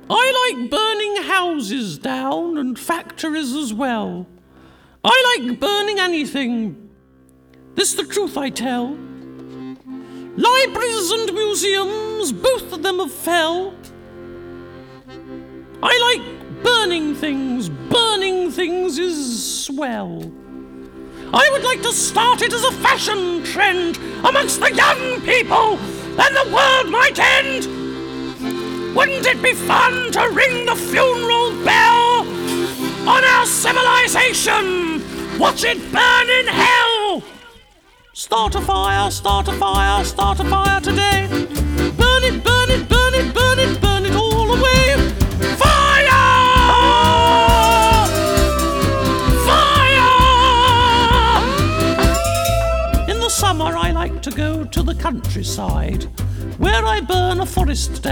I like burning houses down and factories as well. I like burning anything. This the truth I tell. Libraries and museums, both of them have fell. I like burning things. Burning things is swell. I would like to start it as a fashion trend amongst the young people, then the world might end. Wouldn't it be fun to ring the funeral bell on our civilization? Watch it burn in hell. Start a fire, start a fire, start a fire today. Burn it, burn it, burn it, burn it, burn it all away. Fire! Fire! In the summer I like to go to the countryside, where I burn a forest